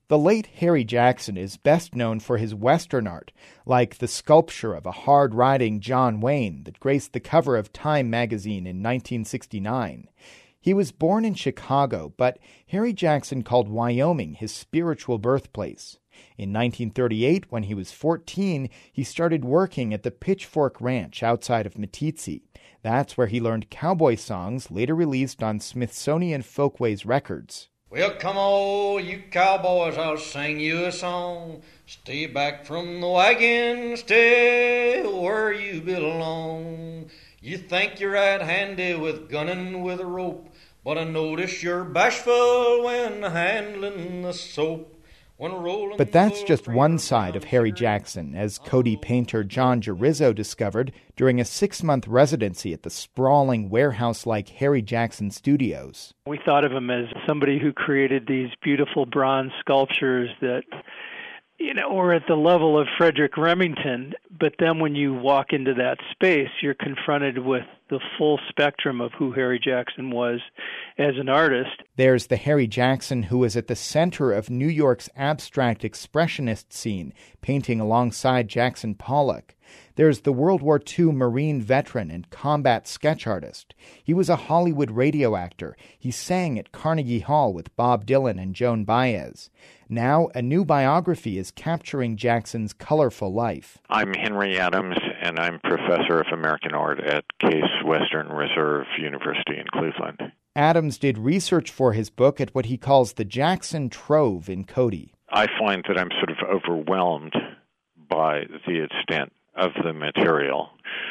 The late Harry Jackson is best known for his Western art, like the sculpture of a hard-riding John Wayne that graced the cover of Time magazine in 1969. He was born in Chicago, but Harry Jackson called Wyoming his spiritual birthplace. In 1938, when he was 14, he started working at the Pitchfork Ranch outside of Meeteetse. That's where he learned cowboy songs later released on Smithsonian Folkways Records. Well, come on, you cowboys, I'll sing you a song. Stay back from the wagon, stay where you belong. You think you're right handy with gunning with a rope, but I notice you're bashful when handling the soap. But that's just one side of Harry Jackson, as Cody painter John Girizzo discovered during a 6-month residency at the sprawling warehouse-like Harry Jackson Studios. We thought of him as somebody who created these beautiful bronze sculptures that, were at the level of Frederick Remington. But then when you walk into that space, you're confronted with the full spectrum of who Harry Jackson was as an artist. There's the Harry Jackson who is at the center of New York's abstract expressionist scene, painting alongside Jackson Pollock. There's the World War II Marine veteran and combat sketch artist. He was a Hollywood radio actor. He sang at Carnegie Hall with Bob Dylan and Joan Baez. Now, a new biography is capturing Jackson's colorful life. I'm Henry Adams, and I'm professor of American art at Case Western Reserve University in Cleveland. Adams did research for his book at what he calls the Jackson Trove in Cody. I find that I'm sort of overwhelmed by the extent of the material.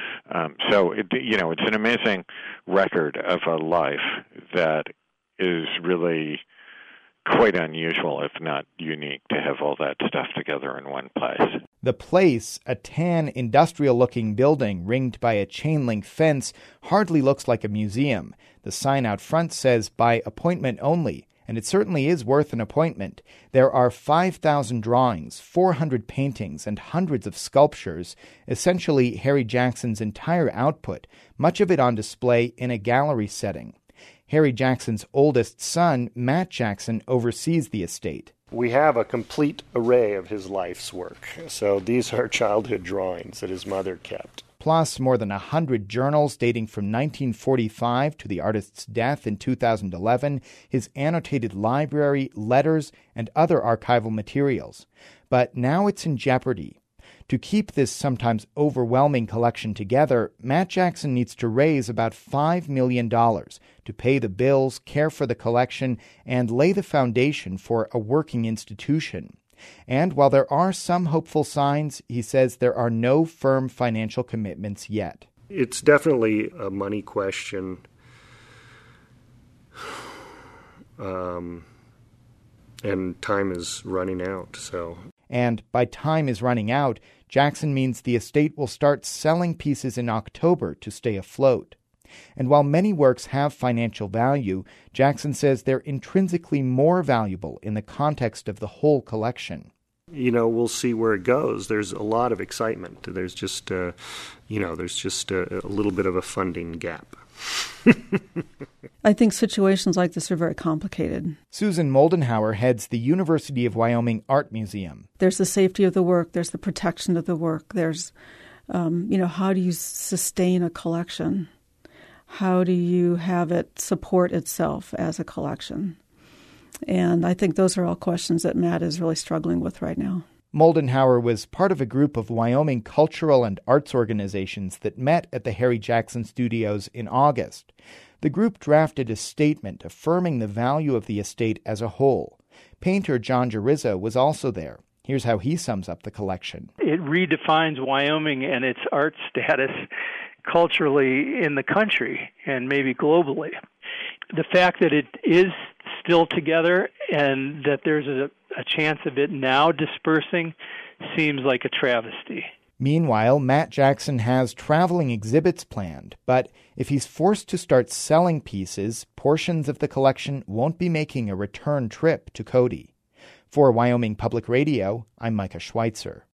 It's an amazing record of a life that is really quite unusual, if not unique, to have all that stuff together in one place. The place, a tan, industrial-looking building ringed by a chain-link fence, hardly looks like a museum. The sign out front says, by appointment only, and it certainly is worth an appointment. There are 5,000 drawings, 400 paintings, and hundreds of sculptures, essentially Harry Jackson's entire output, much of it on display in a gallery setting. Harry Jackson's oldest son, Matt Jackson, oversees the estate. We have a complete array of his life's work. So these are childhood drawings that his mother kept. Plus more than 100 journals dating from 1945 to the artist's death in 2011, his annotated library, letters, and other archival materials. But now it's in jeopardy. To keep this sometimes overwhelming collection together, Matt Jackson needs to raise about $5 million to pay the bills, care for the collection, and lay the foundation for a working institution. And while there are some hopeful signs, he says there are no firm financial commitments yet. It's definitely a money question. And time is running out, so... And by time is running out, Jackson means the estate will start selling pieces in October to stay afloat. And while many works have financial value, Jackson says they're intrinsically more valuable in the context of the whole collection. We'll see where it goes. There's a lot of excitement. There's just, a little bit of a funding gap. I think situations like this are very complicated. Susan Moldenhauer heads the University of Wyoming Art Museum. There's the safety of the work. There's the protection of the work. There's, how do you sustain a collection? How do you have it support itself as a collection? And I think those are all questions that Matt is really struggling with right now. Moldenhauer was part of a group of Wyoming cultural and arts organizations that met at the Harry Jackson Studios in August. The group drafted a statement affirming the value of the estate as a whole. Painter John Girizzo was also there. Here's how he sums up the collection. It redefines Wyoming and its art status culturally in the country and maybe globally. The fact that it is still together and that there's a chance of it now dispersing seems like a travesty. Meanwhile, Matt Jackson has traveling exhibits planned, but if he's forced to start selling pieces, portions of the collection won't be making a return trip to Cody. For Wyoming Public Radio, I'm Micah Schweitzer.